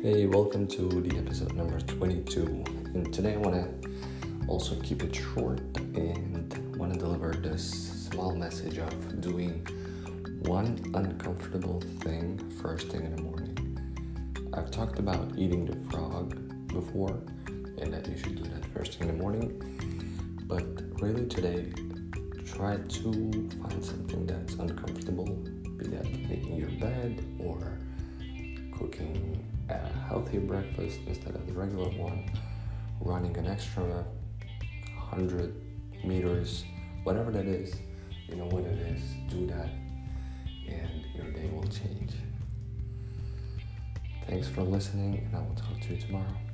Hey, welcome to the episode number 22. And today I want to also keep it short and want to deliver this small message of doing one uncomfortable thing first thing in the morning. I've talked about eating the frog before and that you should do that first thing in the morning. But really today, try to find something that's uncomfortable, be that making your bed or cooking a healthy breakfast instead of the regular one, running an extra 100 meters, whatever that is, you know what it is, do that and your day will change. Thanks for listening and I will talk to you tomorrow.